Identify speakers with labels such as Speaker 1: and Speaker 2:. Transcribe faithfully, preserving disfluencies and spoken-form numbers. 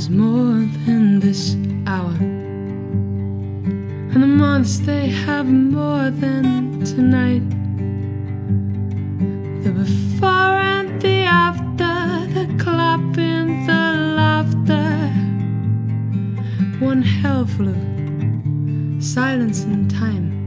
Speaker 1: was more than this hour, and the months they have more than tonight. The before and the after, the clapping, the laughter, one hell full of silence and time.